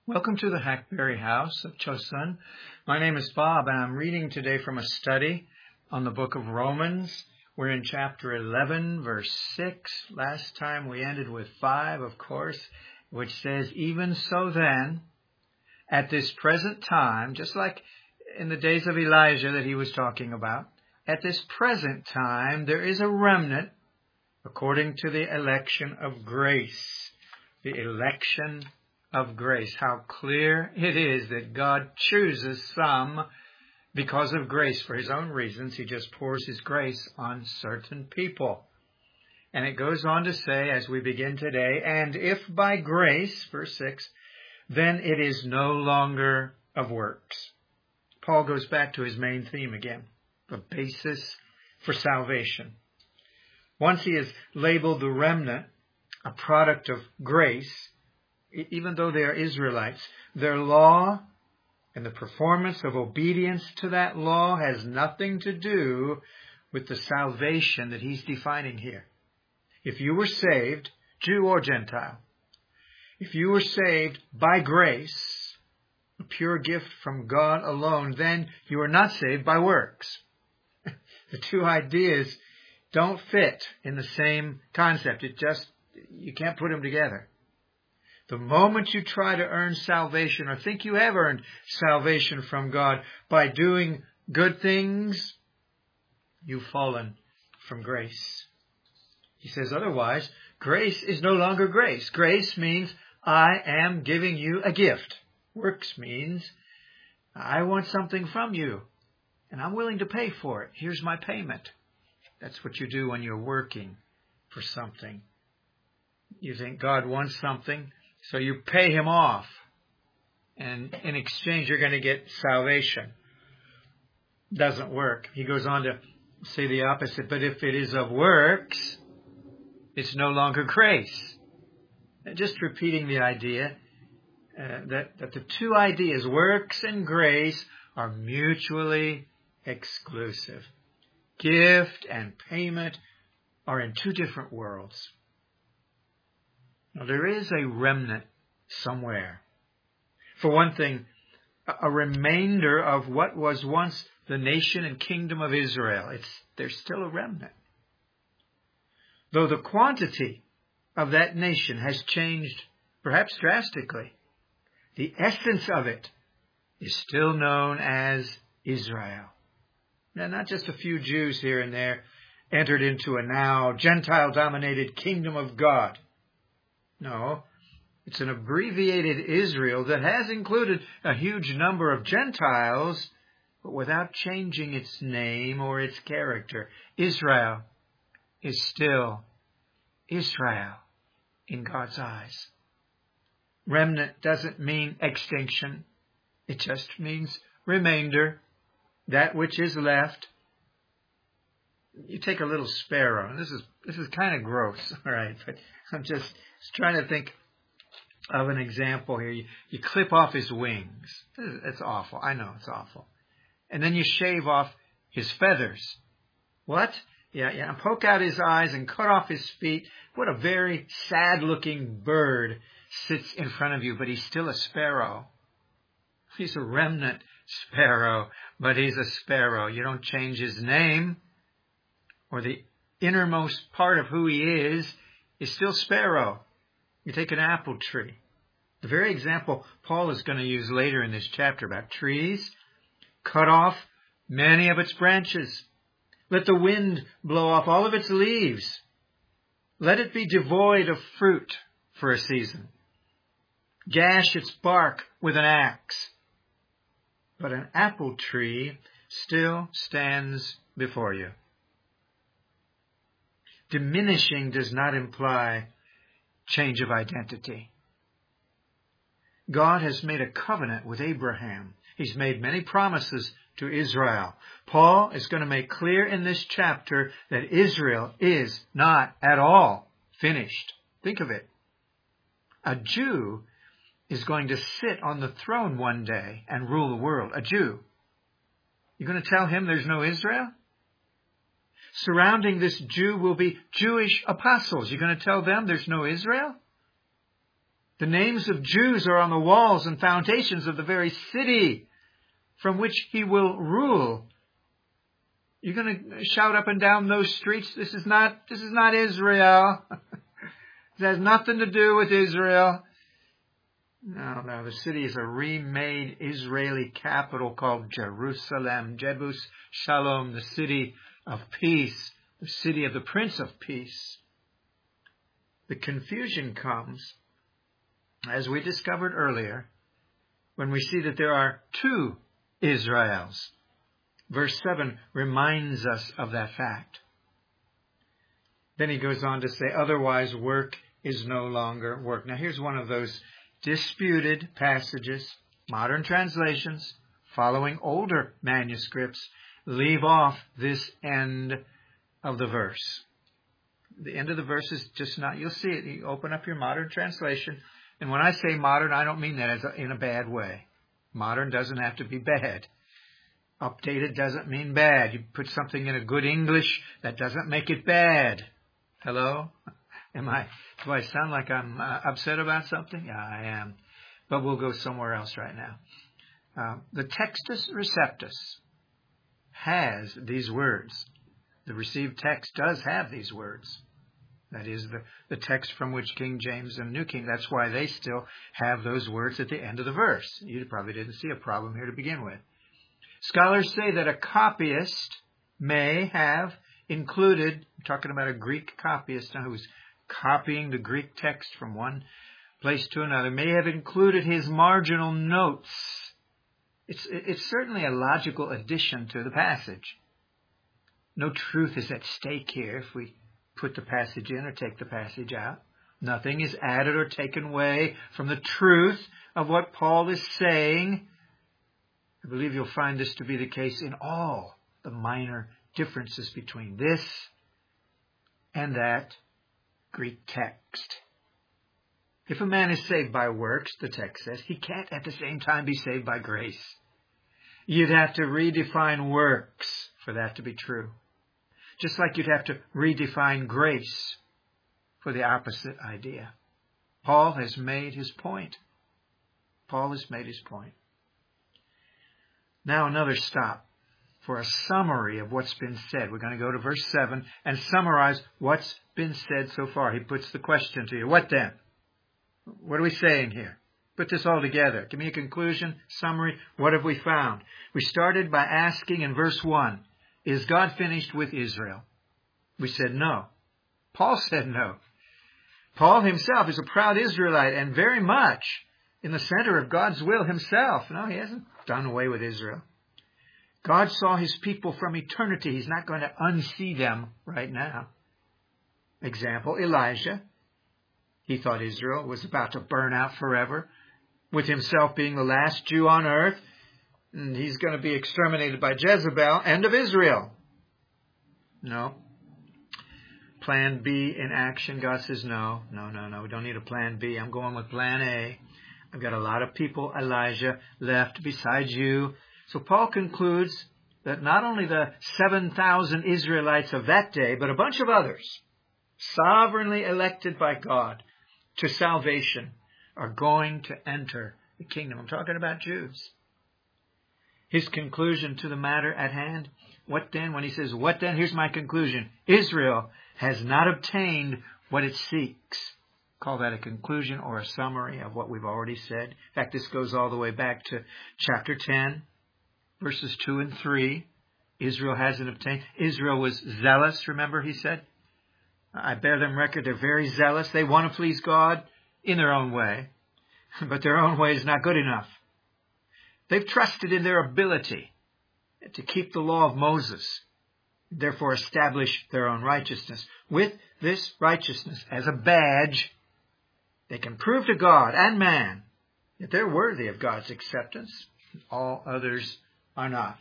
Welcome to the Hackberry House of Chosun. My name is Bob, and I'm reading today from a study on the book of Romans. We're in chapter 11, verse 6. Last time we ended with 5, of course, which says, "Even so then, at this present time," just like in the days of Elijah that he was talking about, "at this present time there is a remnant according to the election of grace." The election of grace. How clear it is that God chooses some because of grace for his own reasons. He just pours his grace on certain people. And it goes on to say, as we begin today, "And if by grace," verse 6, "then it is no longer of works." Paul goes back to his main theme again, the basis for salvation. Once he has labeled the remnant a product of grace, even though they are Israelites, their law and the performance of obedience to that law has nothing to do with the salvation that he's defining here. If you were saved, Jew or Gentile, if you were saved by grace, a pure gift from God alone, then you are not saved by works. The two ideas don't fit in the same concept. You can't put them together. The moment you try to earn salvation or think you have earned salvation from God by doing good things, you've fallen from grace. He says otherwise, grace is no longer grace. Grace means I am giving you a gift. Works means I want something from you and I'm willing to pay for it. Here's my payment. That's what you do when you're working for something. You think God wants something, so you pay him off, and in exchange you're going to get salvation. Doesn't work. He goes on to say the opposite. But if it is of works, it's no longer grace. Just repeating the idea that the two ideas, works and grace, are mutually exclusive. Gift and payment are in two different worlds. Now, there is a remnant somewhere. For one thing, a remainder of what was once the nation and kingdom of Israel. There's still a remnant. Though the quantity of that nation has changed, perhaps drastically, the essence of it is still known as Israel. Now, not just a few Jews here and there entered into a now Gentile-dominated kingdom of God. No, it's an abbreviated Israel that has included a huge number of Gentiles, but without changing its name or its character. Israel is still Israel in God's eyes. Remnant doesn't mean extinction. It just means remainder, that which is left. You take a little sparrow, and this is kind of gross, all right, but I'm just trying to think of an example here. You clip off his wings. It's awful. I know it's awful. And then you shave off his feathers. What? Yeah, and poke out his eyes and cut off his feet. What a very sad-looking bird sits in front of you, but he's still a sparrow. He's a remnant sparrow, but he's a sparrow. You don't change his name, or the innermost part of who he is still sparrow. You take an apple tree. The very example Paul is going to use later in this chapter about trees. Cut off many of its branches. Let the wind blow off all of its leaves. Let it be devoid of fruit for a season. Gash its bark with an axe. But an apple tree still stands before you. Diminishing does not imply change of identity. God has made a covenant with Abraham. He's made many promises to Israel. Paul is going to make clear in this chapter that Israel is not at all finished. Think of it. A Jew is going to sit on the throne one day and rule the world. A Jew. You're going to tell him there's no Israel? Surrounding this Jew will be Jewish apostles. You're going to tell them there's no Israel? The names of Jews are on the walls and foundations of the very city from which he will rule. You're going to shout up and down those streets, this is not Israel. It has nothing to do with Israel. No, the city is a remade Israeli capital called Jerusalem. Jebus Shalom, the city of peace, the city of the Prince of Peace. The confusion comes, as we discovered earlier, when we see that there are two Israels. Verse 7 reminds us of that fact. Then he goes on to say, otherwise work is no longer work. Now here's one of those disputed passages. Modern translations, following older manuscripts, leave off this end of the verse. The end of the verse is just not, you'll see it. You open up your modern translation. And when I say modern, I don't mean that in a bad way. Modern doesn't have to be bad. Updated doesn't mean bad. You put something in a good English, that doesn't make it bad. Hello? Do I sound like I'm upset about something? Yeah, I am. But we'll go somewhere else right now. The Textus Receptus has these words. The received text does have these words. That is the text from which King James and New King, that's why they still have those words at the end of the verse. You probably didn't see a problem here to begin with. Scholars say that a copyist may have included, I'm talking about a Greek copyist now who's copying the Greek text from one place to another, may have included his marginal notes. It's certainly a logical addition to the passage. No truth is at stake here if we put the passage in or take the passage out. Nothing is added or taken away from the truth of what Paul is saying. I believe you'll find this to be the case in all the minor differences between this and that Greek text. If a man is saved by works, the text says, he can't at the same time be saved by grace. You'd have to redefine works for that to be true. Just like you'd have to redefine grace for the opposite idea. Paul has made his point. Paul has made his point. Now another stop for a summary of what's been said. We're going to go to verse 7 and summarize what's been said so far. He puts the question to you. What then? What are we saying here? Put this all together. Give me a conclusion, summary. What have we found? We started by asking in verse 1, is God finished with Israel? We said no. Paul said no. Paul himself is a proud Israelite and very much in the center of God's will himself. No, he hasn't done away with Israel. God saw his people from eternity. He's not going to unsee them right now. Example, Elijah. He thought Israel was about to burn out forever, with himself being the last Jew on earth. And he's going to be exterminated by Jezebel, end of Israel. No. Plan B in action. God says, no. We don't need a plan B. I'm going with plan A. I've got a lot of people, Elijah, left besides you. So Paul concludes that not only the 7,000 Israelites of that day, but a bunch of others, sovereignly elected by God to salvation, are going to enter the kingdom. I'm talking about Jews. His conclusion to the matter at hand, what then? When he says, what then? Here's my conclusion. Israel has not obtained what it seeks. Call that a conclusion or a summary of what we've already said. In fact, this goes all the way back to chapter 10, verses 2 and 3. Israel hasn't obtained. Israel was zealous, remember he said? I bear them record, they're very zealous. They want to please God in their own way, but their own way is not good enough. They've trusted in their ability to keep the law of Moses, therefore establish their own righteousness. With this righteousness as a badge, they can prove to God and man that they're worthy of God's acceptance. All others are not.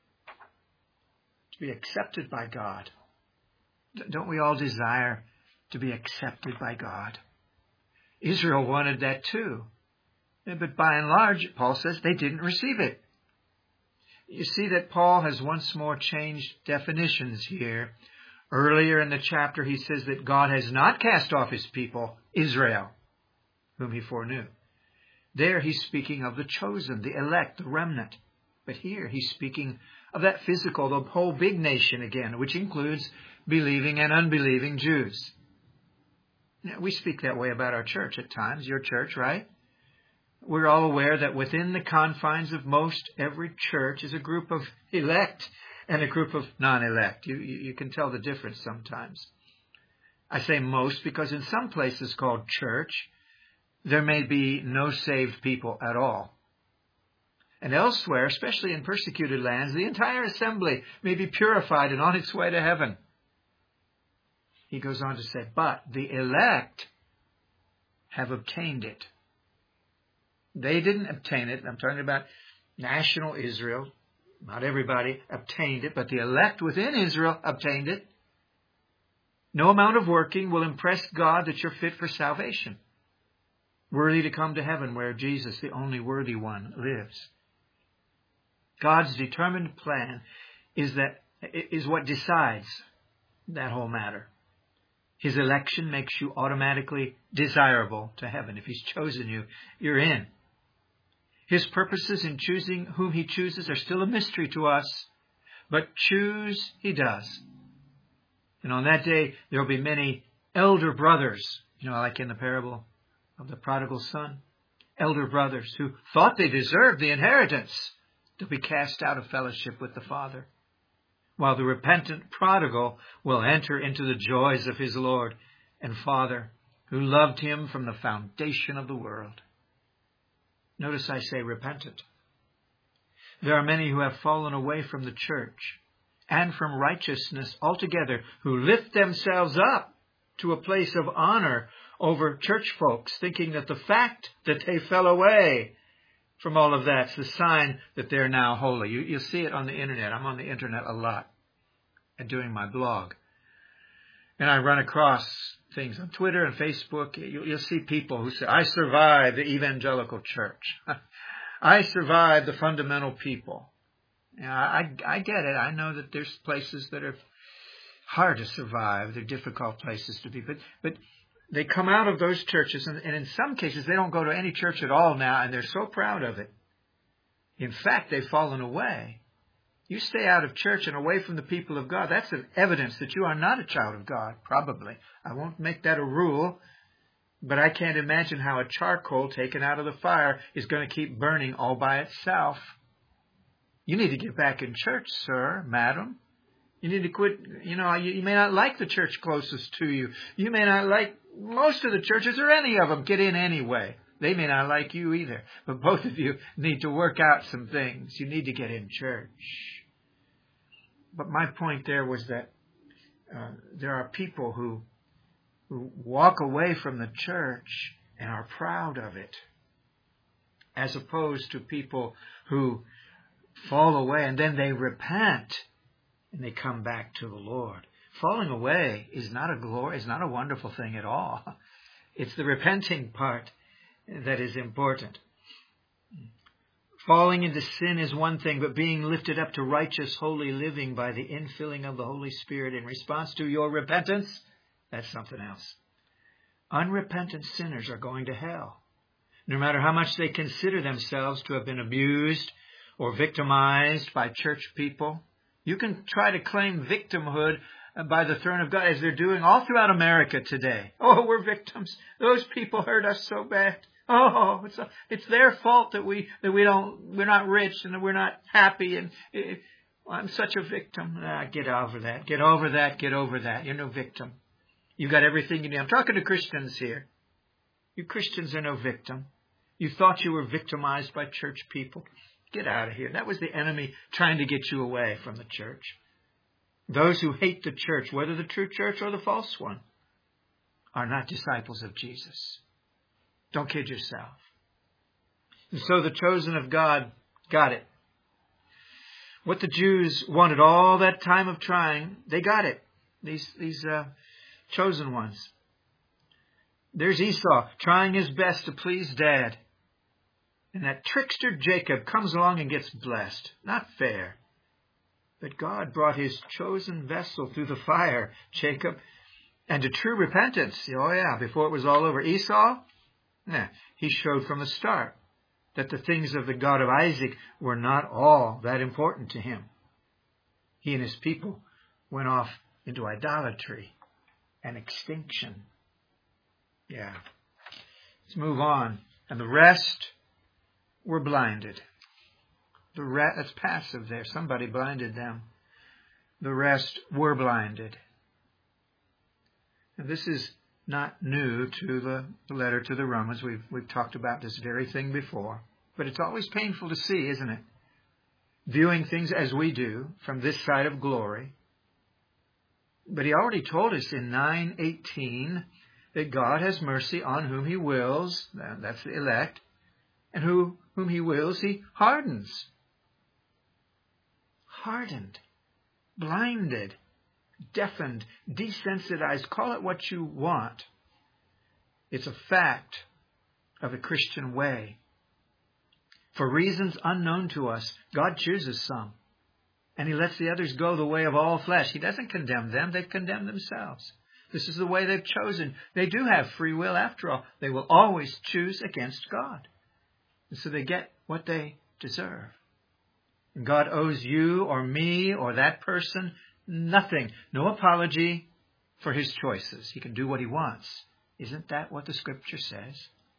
To be accepted by God. Don't we all desire to be accepted by God? Israel wanted that too. But by and large, Paul says, they didn't receive it. You see that Paul has once more changed definitions here. Earlier in the chapter, he says that God has not cast off his people, Israel. whom he foreknew. There he's speaking of the chosen, the elect, the remnant. But here he's speaking of that physical, the whole big nation again, which includes believing and unbelieving Jews. Now, we speak that way about our church at times, your church, right? We're all aware that within the confines of most every church is a group of elect and a group of non-elect. You can tell the difference sometimes. I say most because in some places called church, there may be no saved people at all. And elsewhere, especially in persecuted lands, the entire assembly may be purified and on its way to heaven. He goes on to say, but the elect have obtained it. They didn't obtain it. I'm talking about national Israel. Not everybody obtained it, but the elect within Israel obtained it. No amount of working will impress God that you're fit for salvation, worthy to come to heaven where Jesus, the only worthy one, lives. God's determined plan is what decides that whole matter. His election makes you automatically desirable to heaven. If he's chosen you, you're in. His purposes in choosing whom he chooses are still a mystery to us, but choose he does. And on that day, there will be many elder brothers, like in the parable of the prodigal son, elder brothers who thought they deserved the inheritance. They'll be cast out of fellowship with the Father, while the repentant prodigal will enter into the joys of his Lord and Father, who loved him from the foundation of the world. Notice I say repentant. There are many who have fallen away from the church and from righteousness altogether, who lift themselves up to a place of honor over church folks, thinking that the fact that they fell away from all of that's the sign that they're now holy. You'll see it on the internet. I'm on the internet a lot and doing my blog. And I run across things on Twitter and Facebook. You'll see people who say, I survived the evangelical church. I survived the fundamental people. I get it. I know that there's places that are hard to survive. They're difficult places to be. But they come out of those churches, and in some cases, they don't go to any church at all now, and they're so proud of it. In fact, they've fallen away. You stay out of church and away from the people of God, that's an evidence that you are not a child of God, probably. I won't make that a rule, but I can't imagine how a charcoal taken out of the fire is going to keep burning all by itself. You need to get back in church, sir, madam. You need to quit. You may not like the church closest to you. You may not like most of the churches or any of them. Get in anyway. They may not like you either. But both of you need to work out some things. You need to get in church. But my point there was that there are people who walk away from the church and are proud of it, as opposed to people who fall away and then they repent and they come back to the Lord. Falling away is not a wonderful thing at all. It's the repenting part that is important. Falling into sin is one thing, but being lifted up to righteous, holy living by the infilling of the Holy Spirit in response to your repentance, that's something else. Unrepentant sinners are going to hell. No matter how much they consider themselves to have been abused or victimized by church people, you can try to claim victimhood by the throne of God, as they're doing all throughout America today. Oh, we're victims. Those people hurt us so bad. Oh, it's their fault that we're not rich and that we're not happy, and I'm such a victim. Get over that. Get over that. Get over that. You're no victim. You got everything you need. I'm talking to Christians here. You Christians are no victim. You thought you were victimized by church people. Get out of here. That was the enemy trying to get you away from the church. Those who hate the church, whether the true church or the false one, are not disciples of Jesus. Don't kid yourself. And so the chosen of God got it. What the Jews wanted all that time of trying, they got it. These chosen ones. There's Esau trying his best to please Dad. And that trickster Jacob comes along and gets blessed. Not fair. But God brought his chosen vessel through the fire, Jacob, and to true repentance. Oh yeah, before it was all over. Esau, He showed from the start that the things of the God of Isaac were not all that important to him. He and his people went off into idolatry and extinction. Let's move on. And the rest were blinded. That's passive there. Somebody blinded them. The rest were blinded. And this is not new to the letter to the Romans. We've talked about this very thing before. But it's always painful to see, isn't it? Viewing things as we do from this side of glory. But he already told us in 9:18 that God has mercy on whom he wills. That's the elect. And whom he wills, he hardens. Hardened. Blinded. Deafened. Desensitized. Call it what you want. It's a fact of the Christian way. For reasons unknown to us, God chooses some. And he lets the others go the way of all flesh. He doesn't condemn them. They've condemned themselves. This is the way they've chosen. They do have free will after all. They will always choose against God. And so they get what they deserve. And God owes you or me or that person nothing. No apology for his choices. He can do what he wants. Isn't that what the Scripture says?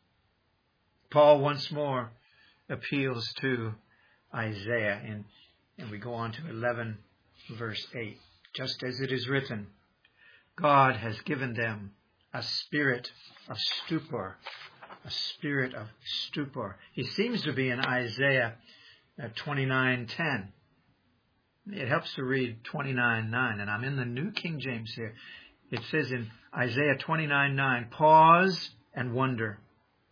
Paul once more appeals to Isaiah. And we go on to 11 verse 8. Just as it is written, God has given them a spirit of stupor. A spirit of stupor. He seems to be in Isaiah 29:10. It helps to read 29:9. And I'm in the New King James here. It says in Isaiah 29:9, pause and wonder.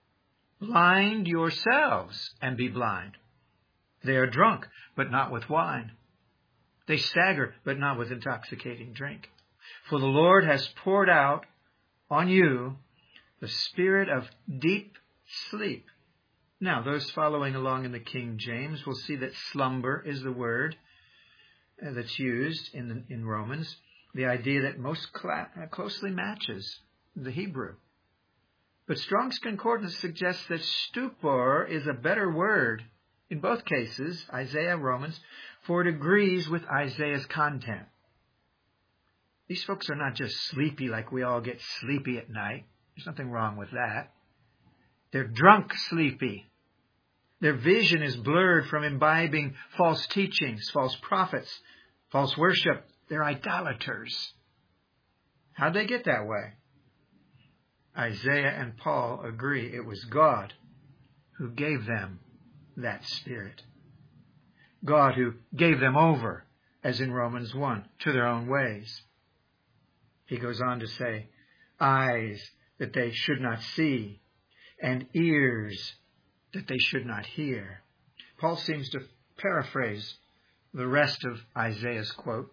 Blind yourselves and be blind. They are drunk, but not with wine. They stagger, but not with intoxicating drink. For the Lord has poured out on you the spirit of deep sleep. Now, those following along in the King James will see that slumber is the word that's used in Romans, the idea that most closely matches the Hebrew. But Strong's Concordance suggests that stupor is a better word in both cases, Isaiah, Romans, for it agrees with Isaiah's content. These folks are not just sleepy like we all get sleepy at night. There's nothing wrong with that. They're drunk sleepy. Their vision is blurred from imbibing false teachings, false prophets, false worship. They're idolaters. How'd they get that way? Isaiah and Paul agree it was God who gave them that spirit. God who gave them over, as in Romans 1, to their own ways. He goes on to say, eyes that they should not see, and ears that they should not hear. Paul seems to paraphrase the rest of Isaiah's quote.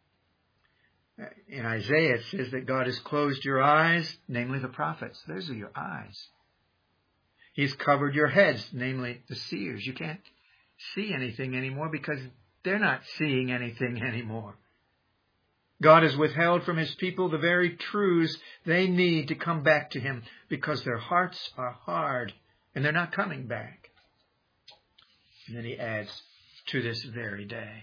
In Isaiah it says that God has closed your eyes, namely the prophets. Those are your eyes. He's covered your heads, namely the seers. You can't see anything anymore because they're not seeing anything anymore. God has withheld from his people the very truths they need to come back to him because their hearts are hard and they're not coming back. And then he adds, to this very day.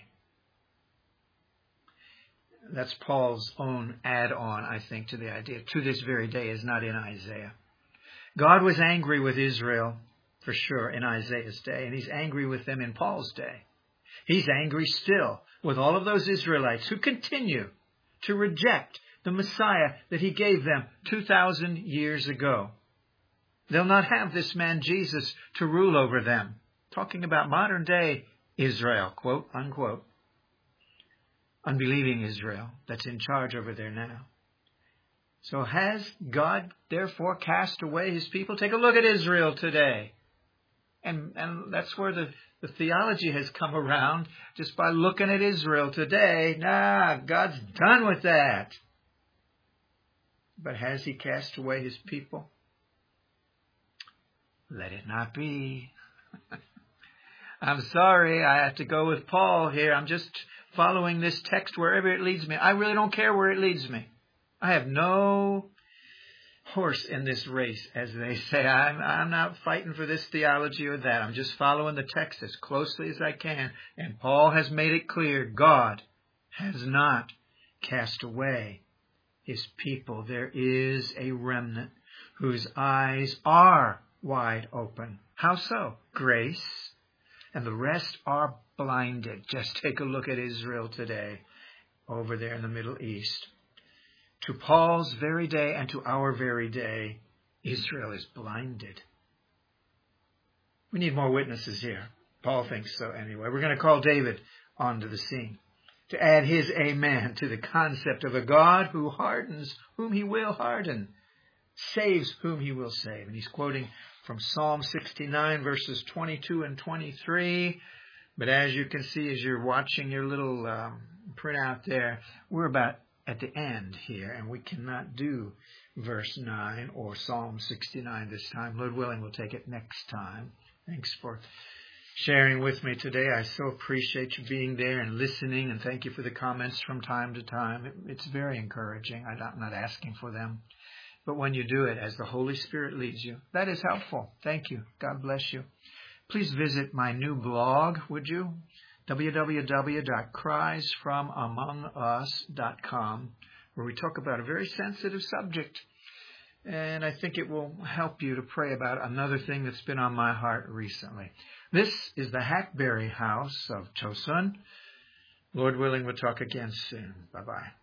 That's Paul's own add-on, I think, to the idea. To this very day is not in Isaiah. God was angry with Israel, for sure, in Isaiah's day, and he's angry with them in Paul's day. He's angry still with all of those Israelites who continue to reject the Messiah that he gave them 2,000 years ago. They'll not have this man Jesus to rule over them. Talking about modern day Israel, quote, unquote. Unbelieving Israel that's in charge over there now. So has God therefore cast away his people? Take a look at Israel today. And that's where the theology has come around just by looking at Israel today. God's done with that. But has he cast away his people? Let it not be. I'm sorry, I have to go with Paul here. I'm just following this text wherever it leads me. I really don't care where it leads me. I have no horse in this race, as they say. I'm not fighting for this theology or that. I'm just following the text as closely as I can. And Paul has made it clear, God has not cast away his people. There is a remnant whose eyes are wide open. How so? Grace. And the rest are blinded. Just take a look at Israel today, over there in the Middle East. To Paul's very day and to our very day, Israel is blinded. We need more witnesses here. Paul thinks so anyway. We're going to call David onto the scene to add his amen to the concept of a God who hardens whom he will harden, saves whom he will save. And he's quoting from Psalm 69, verses 22 and 23. But as you can see, as you're watching your little printout there, we're about at the end here, and we cannot do verse 9 or Psalm 69 this time. Lord willing, we'll take it next time. Thanks for sharing with me today. I so appreciate you being there and listening, and thank you for the comments from time to time. It's very encouraging. I'm not asking for them. But when you do it as the Holy Spirit leads you, that is helpful. Thank you. God bless you. Please visit my new blog, would you? www.criesfromamongus.com, where we talk about a very sensitive subject. And I think it will help you to pray about another thing that's been on my heart recently. This is the Hackberry House of Chosun. Lord willing, we'll talk again soon. Bye-bye.